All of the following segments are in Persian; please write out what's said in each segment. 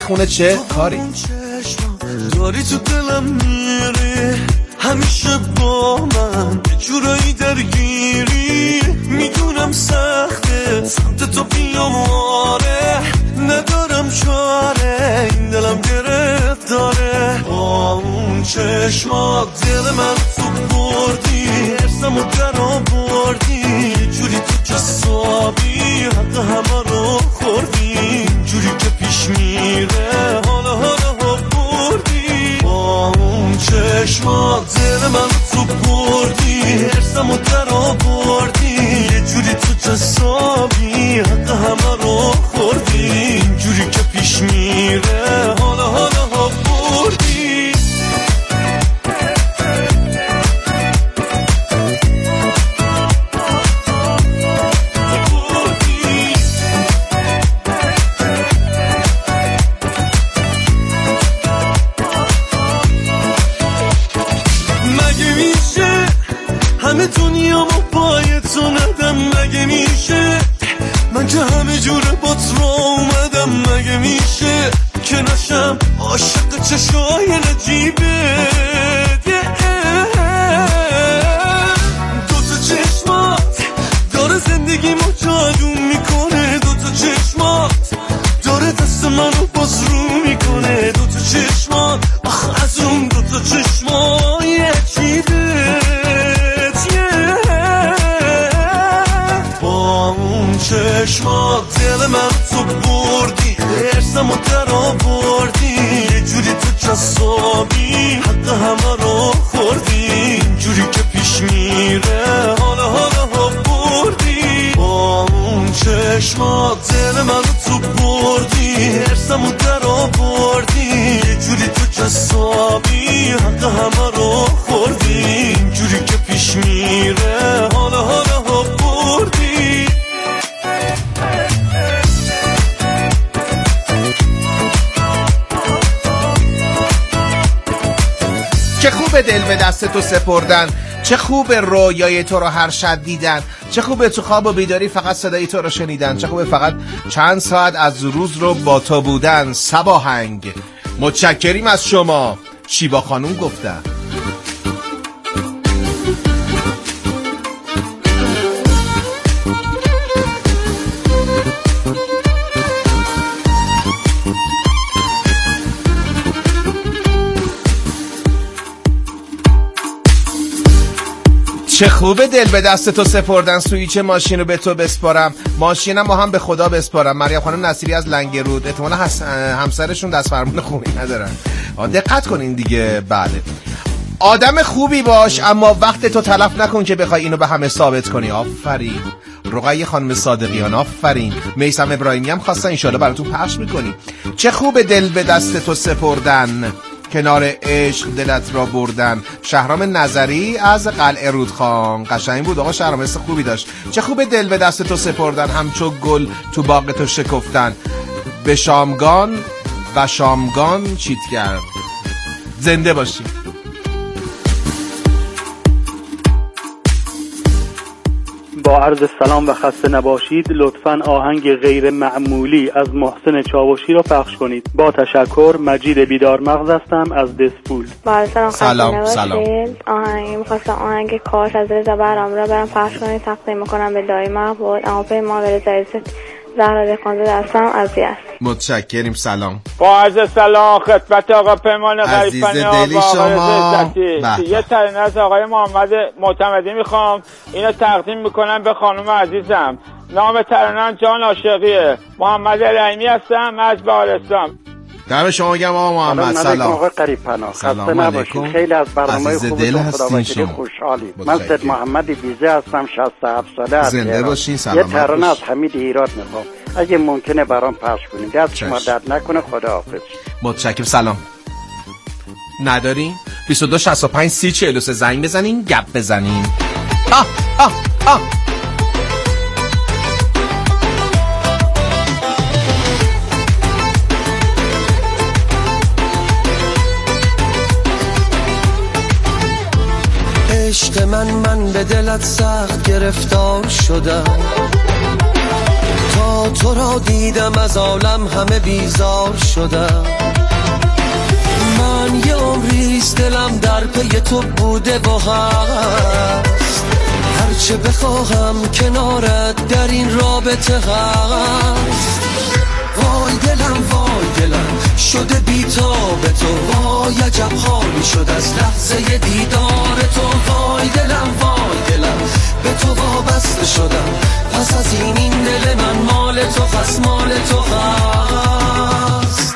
خونه چه کاری؟ داری تو دلم میری همیشه با من جورایی درگیری میدونم سخته سمت تو بیام آره ندارم چاره این دلم گرفت داره با اون چشمات دل من تو بردی ارسم و در آوردی جوری تو کسابی حق همه رو خوردی جوری که پیش میره حالا بردی با اون چشمات دل من تو بردی ارسم و در آوردی یه جوری تو کسابی حق همه رو خوردی جوری که پیش میره حالا بردی همه دنیامو پای تو ندم مگه میشه من که همه جوره با تو اومدم مگه میشه که نشم عاشق چشای نجیبه دوتا چشمات داره زندگیمو جادو میکنه دوتا چشمات داره دست منو باز رو میکنه دوتا چشمات آخ از اون دوتا چشمای عجیبه چشمات دل من تو بردی ارسم و در آوردی یه جوری تو کسابی حق همه رو خوردی جوری که پیش میره حالا بردی با اون چشمات دل من تو بردی ارسم و در آوردی یه جوری تو کسابی حق همه رو خوردی جوری که پیش میره حالا بردی چه خوبه دل به دست تو سپردن، چه خوبه رویای تو رو هر شب دیدن، چه خوبه تو خواب و بیداری فقط صدای تو رو شنیدن، چه خوبه فقط چند ساعت از روز رو با تو بودن. صباهنگ متشکریم از شما. شیوا خانوم گفتن چه خوبه دل به دست تو سپردن، سویچ ماشین رو به تو بسپارم، ماشینم هم به خدا بسپارم. مریم خانم نصیری از لنگرود، احتمالا همسرشون دست فرمون خوبی ندارن. دقت کنین دیگه. بله آدم خوبی باش اما وقت تو تلف نکن که بخوای اینو به همه ثابت کنی. آفرین رقیه خانم صادقیان، آفرین. میثم ابراهیمی هم خواستن انشالله براتون پخش میکنی. چه خوبه دل به دست تو سپردن، کنار عشق دلت را بردن. شهرام نظری از قلعه رودخان، قشنگ بود آقا شهرام، حس خوبی داشت. چه خوبه دل به دست تو سپردن، همچو گل تو باغ تو شکفتن. به شامگان و شامگان چیت کرد. زنده باشی. با عرض سلام و خسته نباشید. لطفاً آهنگ غیر معمولی از محسن چاوشی را پخش کنید. با تشکر. مجید بیدارمغز هستم از دسپول. با سلام. میخواستم آهنگ کاش از رضا برام را برام پخش کنید. تقدیم میکنم به دایی محبود اما پیمان و رضا زهرا دهقانزاده هستم از یزد. متشکریم. سلام. با عرض سلام خدمت آقا پیمان غریب‌فنی و دلی شما. یه ترانه از آقای محمد معتمدی میخوام، اینو تقدیم میکنم به خانم عزیزم. نام ترانه جان عاشقیه. محمد رحیمی هستم از بهارستان. دم شما میگم آقا محمد. سلام آقا غریب‌فنا، خسته نباشید. خیلی از برنامه خوبتون خداوکیلی خوشحالیم. من سید محمد بیزه هستم، 67 ساله هستم. زنده باشین. سلامت. یه ترانه از حمید هیرات میخوام اگه ممکنه برام پخش کنید. دست شما درد نکنه. خداحافظ. متشکرم. سلام. ندارین 22 65 30 43 زنگ بزنین، گپ بزنین. عشق من به دلت سخت گرفتار شدم، تا تا تو را دیدم از عالم همه بیزار شدم. من یه عمریست دلم در پی تو بوده و هست، هرچه بخواهم کنارت در این رابطه هست. وای دلم شده بی‌تاب تو، وای عجب حالی شد از لحظه دیدار تو. وای دلم به تو وابسته شدم، پس از این دل من مال تو هست، مال تو هست.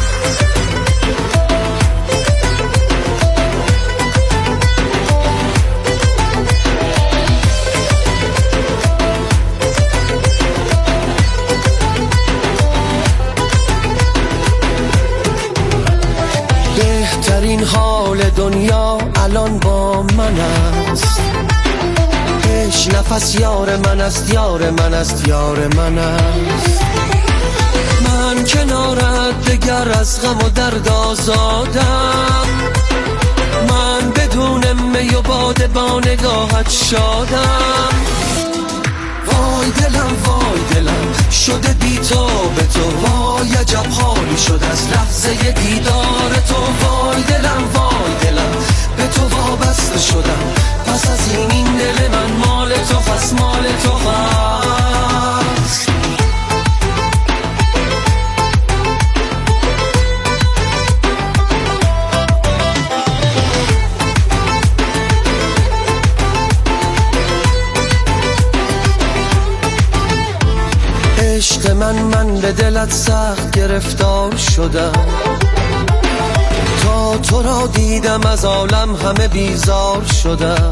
بهترین حال دنیا الان با من است، هیچ نفس یار من است، یار من است، یار من است. من کنارت دگر از غم و درد آزادم، من بدون می و باده با نگاهت شادم. وای دلم شده بی‌تاب تو، وای عجب حالی شد از لحظه دیدار تو. وای دلم به تو وابسته شدم، پس از این دل من مال تو هست، مال تو هست. عشق من به دلت سخت گرفتار شدم، تا تو را دیدم از عالم همه بیزار شدم.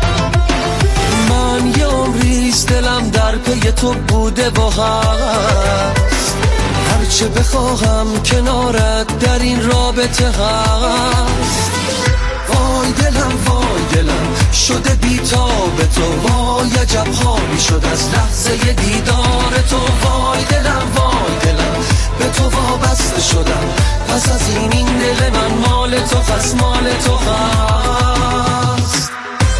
من یه عمریست دلم در پی تو بوده و هست، هرچه بخواهم کنارت در این رابطه هست. وای دلم شده بی‌تاب تو، وای عجب حالی شد از لحظه دیدار تو. وای دلم به تو وابسته شدم، پس از این دل من مال تو هست، مال تو هست.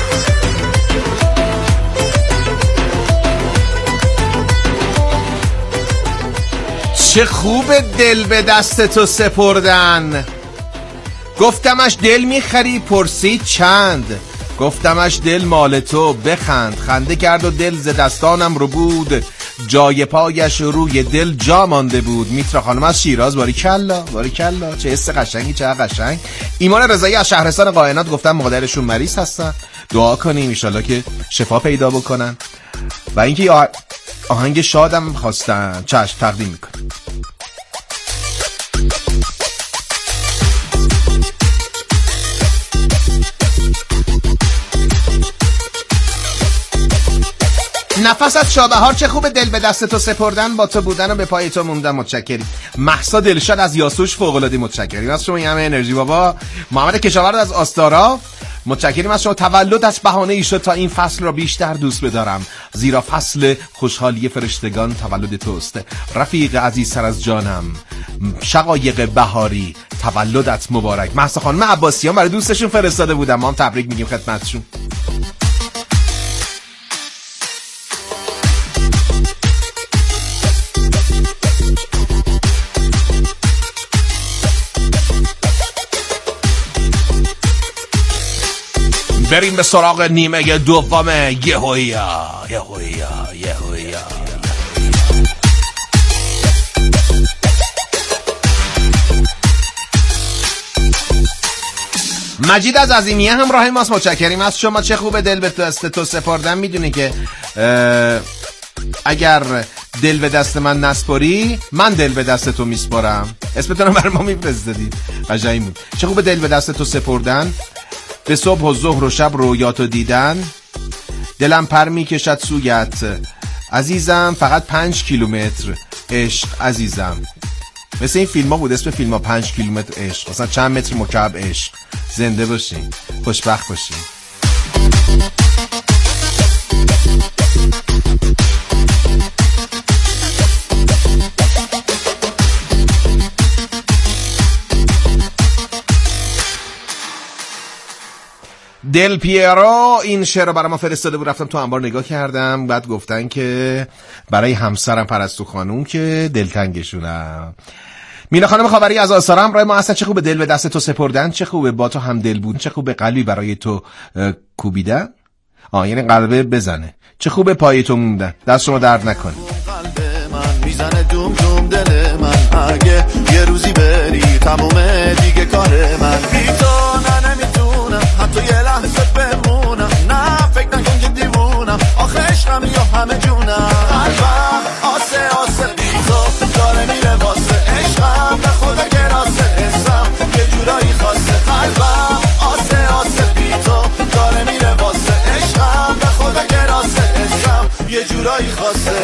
چه خوب دل به دست تو سپردن. گفتمش دل میخری پرسید چند، گفتمش دل مال تو بخند. خنده کرد و دل ز دستانم رو بود، جای پایش روی دل جا مانده بود. میترا خانم از شیراز، باریکلا چه حس قشنگی، چه قشنگ. ایمان رضایی از شهرستان قائنات گفتن مادرشون مریض هستن، دعا کنیم ان که شفا پیدا بکنن. و اینکه آهنگ شادم خواستن، چشم تقدیم میکنم. نفست شابهار، چه خوب دل به دست تو سپردن، با تو بودن و به پای تو موندن. متشکریم. مهسا دلشاد از یاسوش فوق‌العاده متشکریم از شما، این همه انرژی بابا. محمد کشاورز از آستارا متشکریم از شما. تولدت بهانه‌ای شد تا این فصل را بیشتر دوست بدارم، زیرا فصل خوشحالی فرشتگان تولد توست. رفیق عزیز سر از جانم، شقایق بهاری تولدت مبارک. مهسا خانم عباسیان برای دوستشون فرستاده بودم، ما هم تبریک میگیم خدمتشون. بریم به سراغ نیمه دوم. یهویا مجید از عظیمیه همراه ماست، متشکریم از شما. چه خوبه دل به دست تو سپردن. میدونی که اگر دل به دست من نسپاری، من دل به دست تو میسپارم. اسمتون رو برای ما میفرستادید، قشنگ بود. چه خوبه دل به دست تو سپردن، به صبح و ظهر و شب رویاتو دیدن. دلم پر میکشد سویت عزیزم، فقط 5 کیلومتر عشق عزیزم. مثل این فیلم ها بود، اسم فیلم ها 5 کیلومتر عشق، مثلا چند متر مکعب عشق. زنده باشین، خوشبخت باشین. دل پیرو این شعر رو برای ما فرستاده بود، رفتم تو انبار نگاه کردم، بعد گفتن که برای همسرم پرستو خانوم که دلتنگشونم. مینا خانم خاوری از آثار همراه ما هستن. چه خوبه دل به دست تو سپردن، چه خوبه با تو هم دل بود، چه خوبه قلبی برای تو کوبیدن، یعنی قلبه بزنه، چه خوبه پای تو موندن، دست شما درد نکنه. قلب من میزنه دوم دوم دل من، اگه یه روزی بری تمومه دیگه کار من، بی تو نه نمیتونم حتی یه لحظه بمونم، نه فکر نکن که دیوونم، آخه عشقم یا همه جونم، قلبم آسه آسه بی تو داره میره واسه عشقم، به خدا گراسه حسم یه جورایی خاصه، قلبم آسه آسه بی تو داره میره واسه عشقم، به خدا گراسه حسم یه جورایی خاصه.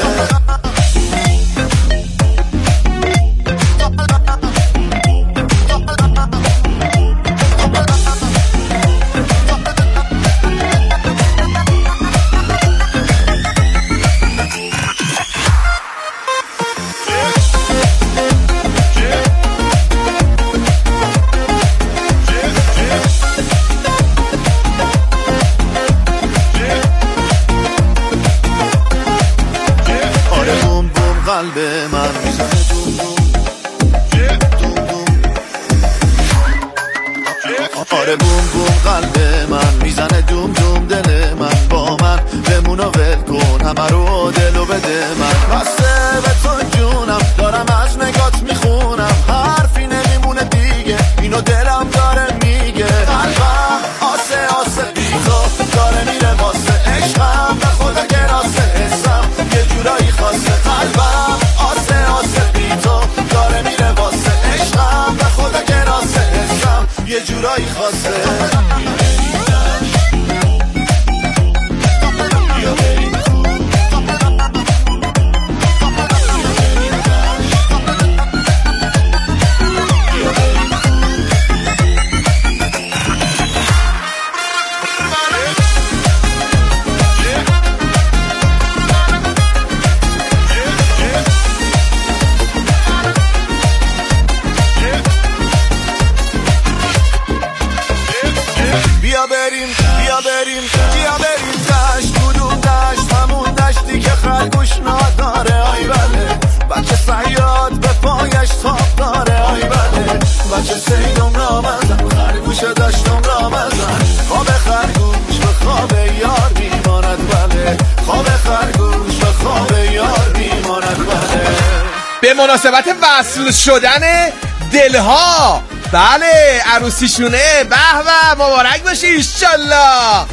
قلب من میزنه دوم دوم دوم دوم، آره بوم بوم قلب من میزنه دوم دوم، دل من با من بمون و ول کن همه رو دلو بده من، بسته به تو جونم دارم از نگات میخونم، حرفی نمیمونه دیگه اینو دلم داره میگه، قلبم آسه آسه بی تو داره میره واسه عشقم، به خدا گراسه حسم یه جورایی خاصه، قلبم آسه آسه بی تو داره میره واسه عشقم، به خدا گراسه حسم یه جورایی خاصه. بیا بریم دشت کدوم دشت، همون دشتی که خرگوش نداره، آی بله بچه صیاد به پایش تاب داره، آی بله بچه سیدم را مزن، خرگوش دشتم را مزن، خواب خرگوش به خواب یار میماند، بله خواب خرگوش به خواب یار میماند، بله. به مناسبت وصل شدن دلها، بله عروسیشونه، به به مبارک باشه ایشالله.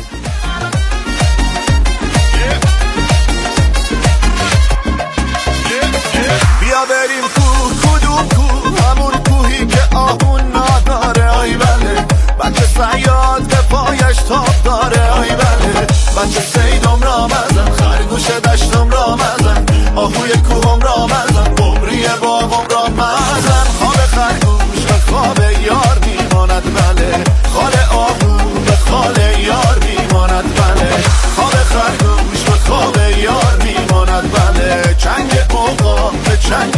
بیا بریم کوه کدوم کوه، همون کوهی که آهون نداره، آی بله بچه صیاد به پایش تاب داره، آی بله بچه سیدم را مزن، خرگوش دشتم را مزن، آهوی کوهم را مزن، بمری باغم را مزن، خواب خرگوش به خواب یار میماند، بله خال آهو به خال یار میماند، بله خواب خرگوش به خواب یار میماند، بله چنگ اوقا به چنگ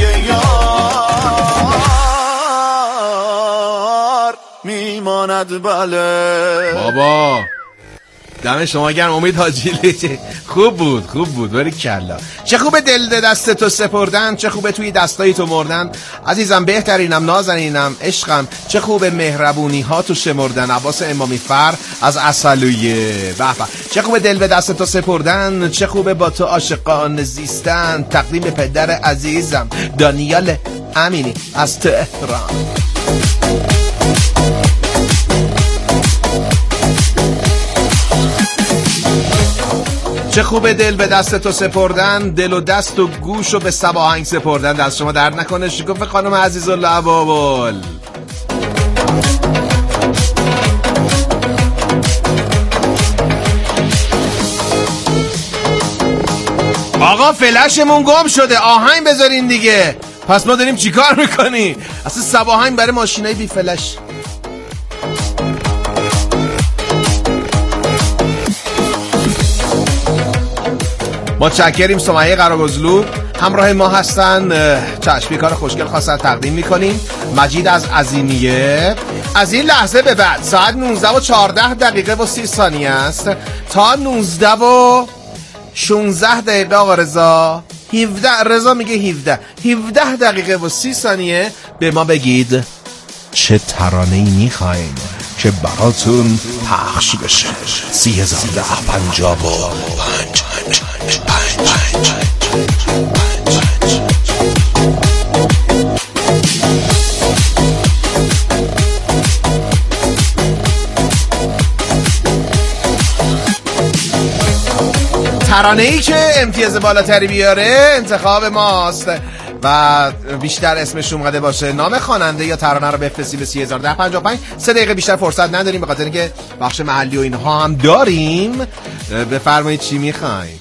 یار میماند، بله. بابا دم شما گرم امید حاجی، خوب بود ولی کلا. چه خوبه دل دست تو سپردن، چه خوبه توی دستای تو مردن، عزیزم بهترینم نازنینم عشقم، چه خوبه مهربونی ها تو شمردن، عباس امامی فر از عسلویه، به به چه خوبه دل به دست تو سپردن، چه خوبه با تو عاشقانه زیستن، تقدیم پدر عزیزم دانیال امینی از تهران. چه خوبه دل به دست تو سپردن، دل و دست و گوش و به سباهنگ سپردن، دست شما درد نکنه شکوفه خانم عزیزالله بابل. آقا فلشمون گم شده، آهنگ بذارین دیگه، پس ما داریم چیکار میکنی؟ اصلا سباهنگ برای ماشینای بی فلش. متشکریم. سمیه قراگزلو همراه ما هستن، چشمی کار خوشگل خواستن تقدیم میکنیم. مجید از عظیمیه، از این لحظه به بعد ساعت 19 و 14 دقیقه و 30 ثانیه است تا 19 و 16 دقیقه. آقا رضا 17 رضا میگه 17 دقیقه و 30 ثانیه به ما بگید چه ترانه‌ای میخواین که براتون پخش بشه. 301055. ترانه‌ای که امتیاز بالاتری بیاره انتخاب ماست و بیشتر اسمش اومده باشه. نام خواننده یا ترانه رو بفرستید به 301055. 3 دقیقه بیشتر فرصت نداریم به خاطر اینکه بخش محلی و اینها هم داریم. بفرمایید چی میخواین.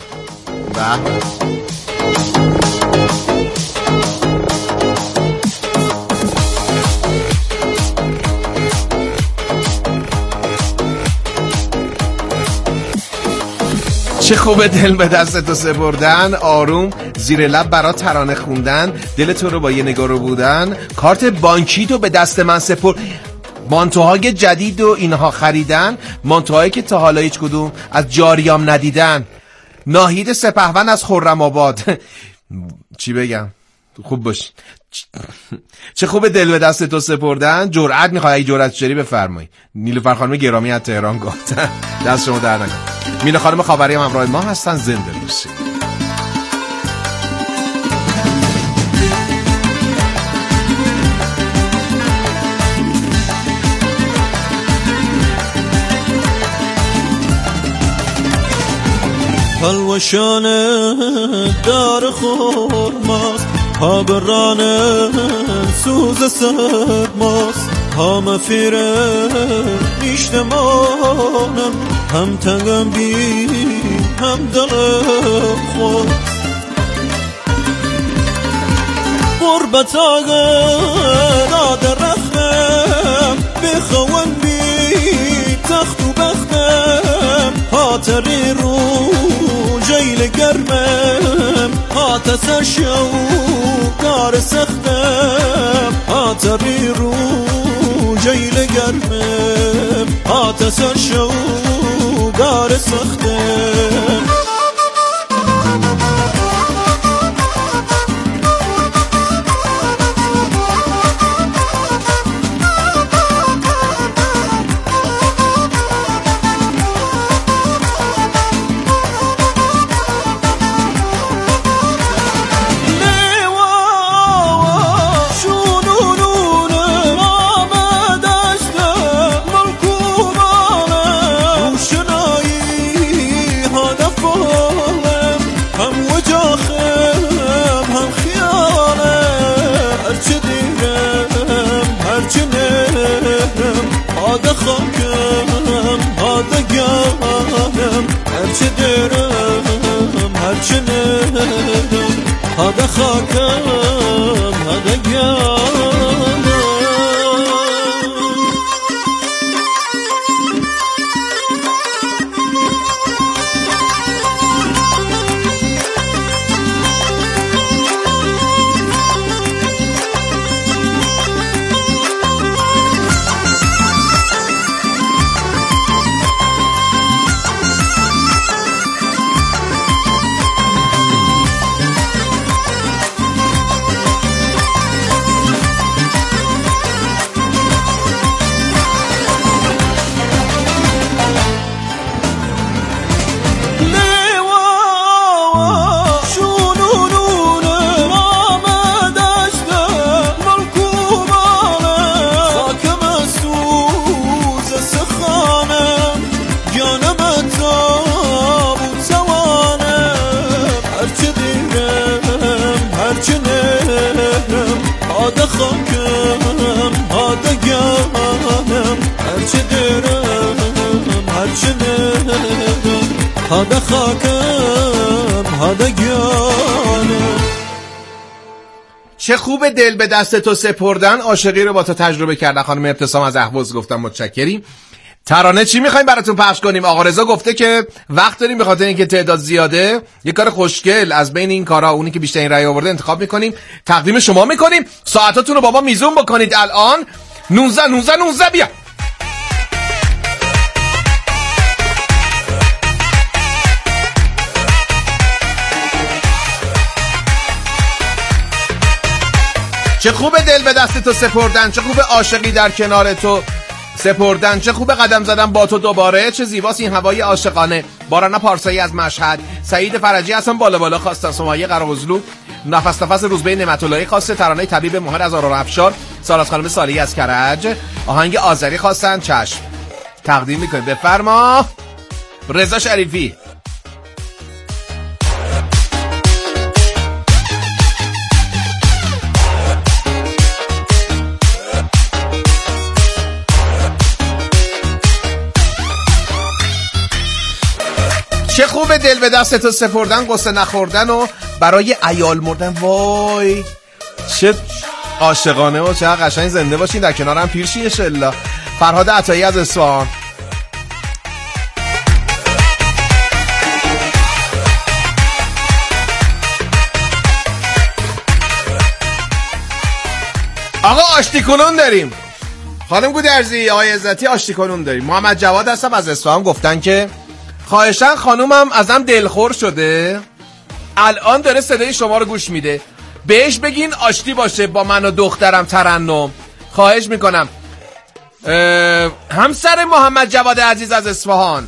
چه خوبه دل به دست تو سپردن، آروم زیر لب برات ترانه خوندن، دل تو رو با یه نگاه رو بودن، کارت بانکی تو به دست من سپر، مانتوهای جدید و اینها خریدن، مانتوهایی که تا حالا هیچ کدوم از جاریام ندیدن، ناهید سپهون از خرم آباد. چی بگم خوب باش. چه خوبه دل به دست تو سپردن. جرأت میخوای اگه جرأت شری بفرمایید. نیلوفر خانم گرامی از تهران گفتن دست شما در نکنه. مینا خانم خاوری هم همراه ما هستن. زنده باشید. حلوشانه دار خورماست، ها برانه سوز سرماست، ها مفیره نیشتمانم، هم تنگم بی هم دلم خود غربت آگه درختم بخوان بی تخت و بختم، ها تری رو جیل گرمم، ها تسشو کار سختم، ها تری رو جیل گرمم، ها تسشو کار سختم. هذا خاكم هذا جانم. هذا خاکم هذا جانم. چه خوب دل به دست تو سپردن، عاشقی رو با تو تجربه کردن. خانم ابتسام از اهواز گفتم متشکریم. ترانه چی میخوایم براتون پخش کنیم؟ آقا رضا گفته که وقت داریم به خاطر اینکه تعداد زیاده، یه کار خوشگل از بین این کارها اونی که بیشترین رأی آورده انتخاب میکنیم، تقدیم شما میکنیم. ساعتاتون رو بابا میزون بکنید الان. 19 بیا. چه خوبه دل به دست تو سپردن، چه خوبه عاشقی در کنار تو سپردن، چه خوبه قدم زدن با تو دوباره، چه زیباست این هوای عاشقانه. بارانا پارسایی از مشهد، سعید فرجی هستن بالا خواستن، سمیه قرغزلو، نفس روزبه نعمت‌اللهی خواسته، ترانه طبیب مهر از آرون افشار، ساراس خانم صالحی از کرج، آهنگ آذری خواستن. چشم تقدیم میکنیم. بفرما. رضا شریفی. چه خوبه دل به دست تو سپردن، قصه نخوردن و برای عیال مردن. وای چه عاشقانه و چه قشنگ. زنده باشین، در کنارم پیر شین انشالله. فرهاد عطایی از اصفهان. آقا آشتی کنون داریم. خانم گودرزی، آقای عزتی، آشتی کنون داریم. محمد جواد هستم از اصفهان، گفتن که خواهشاً خانومم ازم دلخور شده، الان داره صدای شما رو گوش میده، بهش بگین آشتی باشه با من و دخترم ترنم. خواهش میکنم. همسر محمد جواد عزیز از اصفهان،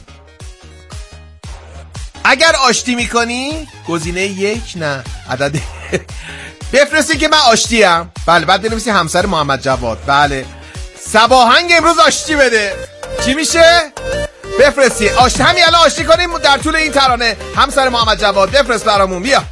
اگر آشتی میکنی گزینه 1 نه عدد بفرستی که من آشتیم. بله بعد بنویسی همسر محمد جواد. بله صباهنگ امروز آشتی بده. چی میشه؟ بفرستی آشتی، همین الان آشتی کنیم در طول این ترانه. همسر محمد جواد بفرست برامون. بیا.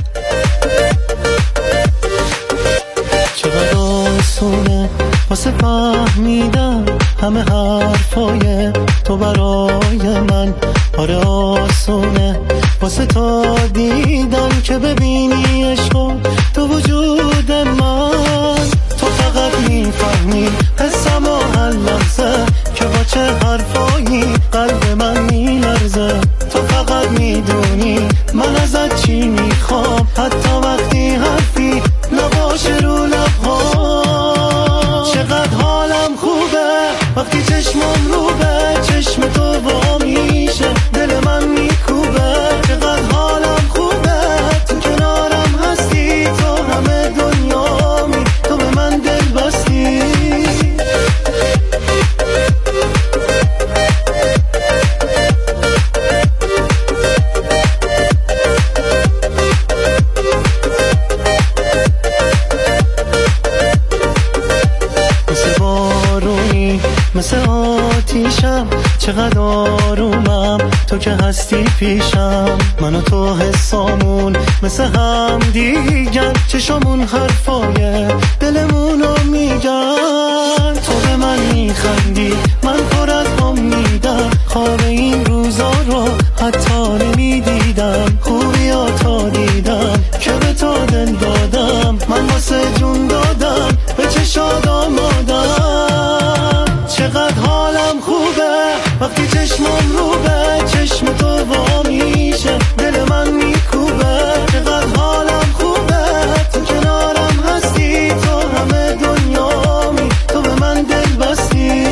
چقدر آسونه واسه فهمیدم همه حرفای تو برای من. آره آسونه واسه تا دیدن که ببینی عشقو تو وجود من. تو فقط میفهمی حسم و هر لحظه که با چه حرفایی قلب من میلرزه. تو فقط میدونی من ازت چی میخوام، حتی وقتی حرفی نباشه رو لبها. چقدر حالم خوبه وقتی چشمم رو به چشم تو وا میشه، دل من میکوبه. چقدر حالم خوبه تو کنارم هستی، تو همه دنیامی، تو به من دل بستی. مثل آتیشم چقدر آرومم تو که هستی پیشم. من و تو حسامون مثل هم دیگر، چشمون حرفای دلمونو میگن. تو به من میخندی من پر از امیدم، خواب این روزا رو حتی نمیدیدم. خوبیا تا دیدم که به تو دل دادم، من واسه جون دادم به چه شاد آمادم. چقدر حالم خوبه وقتی چشمم رو به چشم تو وا میشه، دل من میکوبه. چقدر حالم خوبه تو کنارم هستی، تو همه دنیامی، تو به من دل بستی.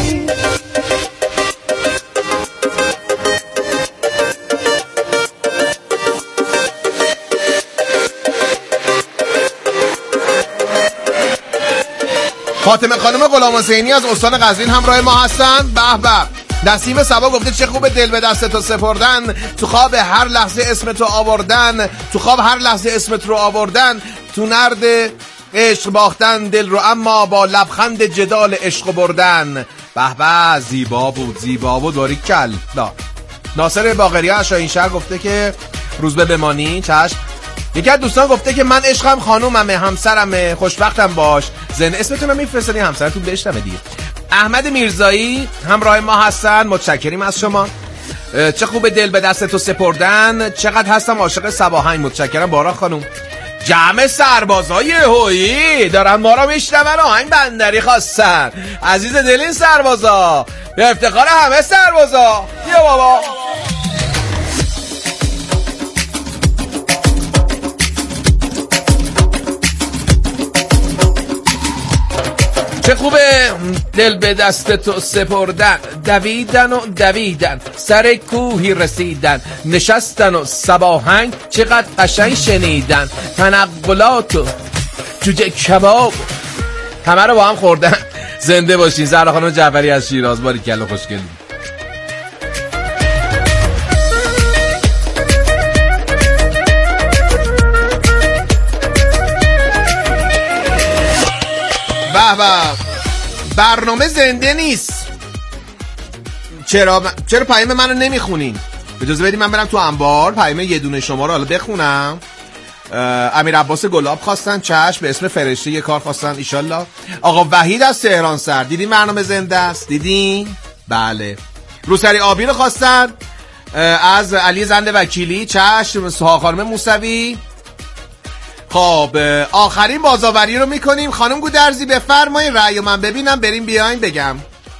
فاطمه خانم غلامحسینی از استان قزوین همراه ما هستن. به به. نسیم صبا گفته چه خوبه دل به دست تو سپردن، تو خواب هر لحظه اسم تو آوردن، تو خواب هر لحظه اسمت رو آوردن، تو نرد عشق باختن دل رو اما با لبخند جدال عشق بردن. به به. زیبا بود باریکل. ناصر باقری از شاهینشهر گفته که روزبه بمانی. چشم. یکی از دوستان گفته که من عشقم خانوممه، همسرمه، خوشبختم باش. زن اسمتون رو میفرستین همسرتون بشنوه دیگه. احمد میرزایی همراه ما هستن، متشکریم از شما. چه خوبه دل به دست تو سپردن، چقدر هستم عاشق صباهنگ. متشکرم بارا خانوم. جمع سربازای هویی دارن ما رو میشنون، آهنگ بندری خواستن. عزیز دل این سربازا، به افتخار همه سربازا. بیا بابا. چه خوبه دل به دست تو سپردن، دویدن سر کوهی رسیدن، نشستن و صباهنگ چقدر قشنگ شنیدن، تنقلات و جوجه کباب همه رو با هم خوردن. زنده باشین. زهرا خانم جعفری از شیراز، باریکلا، خوشگلی. برنامه زنده نیست. چرا پیام منو نمیخونین؟ اجازه بدید من برم تو انبار پیام یه دونه شما رو حالا بخونم. امیر عباس گلاب خواستن، چشم. به اسم فرشته یه کار خواستن، ایشالله. آقا وحید از تهران سر، دیدین برنامه زنده است؟ دیدین؟ بله. روسری آبی رو خواستن از علی زنده وکیلی، چشم. سوها خانم موسوی. خب آخرین بازآوری رو میکنیم. خانم گودرزی بفرمایید، رأی من ببینم، بریم بیاین بگم.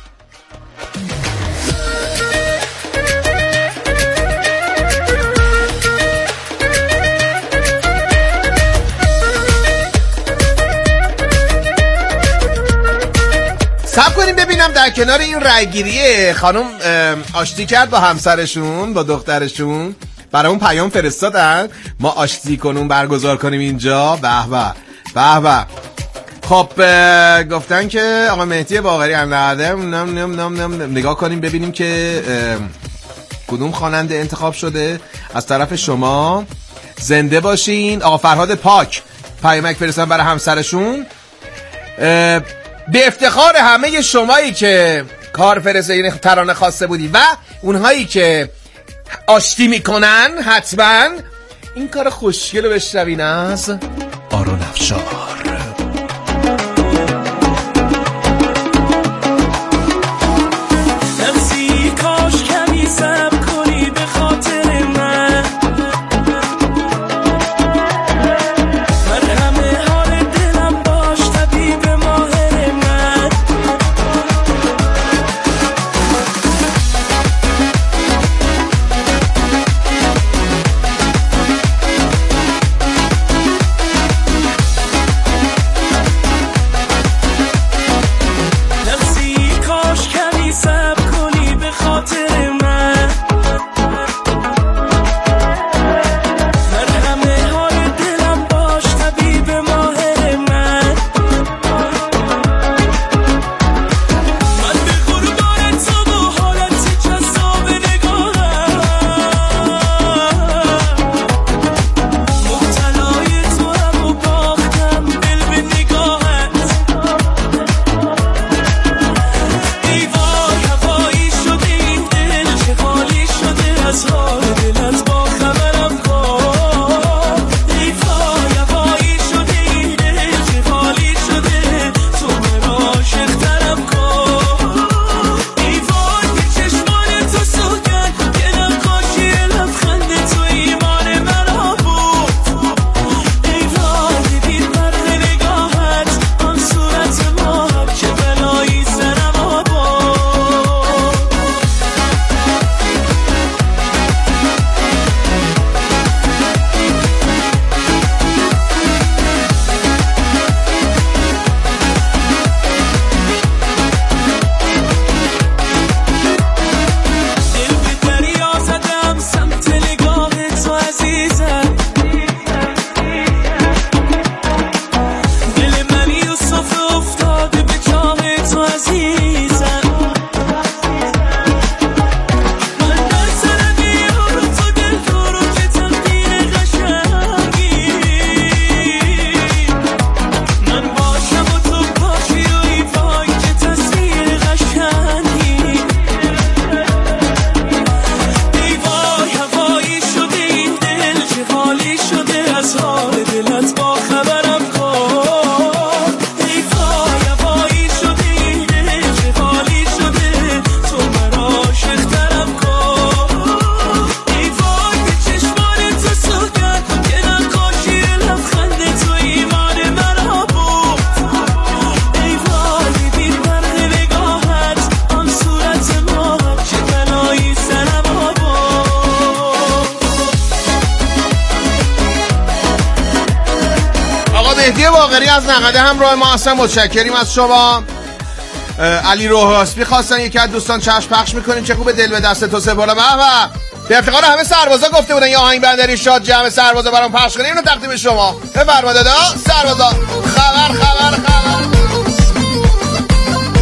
صبر کنیم ببینم. در کنار این رأیگیری خانم آشتی کرد با همسرشون، با دخترشون، برامون پیام فرستادن ما آشتی کنون برگزار کنیم اینجا. به به. خب گفتن که آقا مهدی باقری نگاه کنیم ببینیم که کدوم خواننده انتخاب شده از طرف شما. زنده باشین. آقا فرهاد پاک پیامک فرستادن برای همسرشون. به افتخار همه شمایی که کار فرستادین، ترانه خواسته بودی و اونهایی که آشتی میکنن، حتما این کار خوشگل رو بشنوین از آرون افشار. نفسی کاش کمی صبر کنی به خاطر من، مرهم حال دلم باش طبیب ماهر من. مهدی باقری از نقده همراه ما هستم. متشکریم از شما. علی روحاسبی خواستن یکی از دوستان چشم پخش میکنیم. چه خوبه دل به دست تو سپردم. به افتخار همه سربازا گفته بودن یه آهنگ بندری شاد جمع سربازا برام پخش کنیم. اینو تقدیم شما. بفرما دادا سربازا. خبر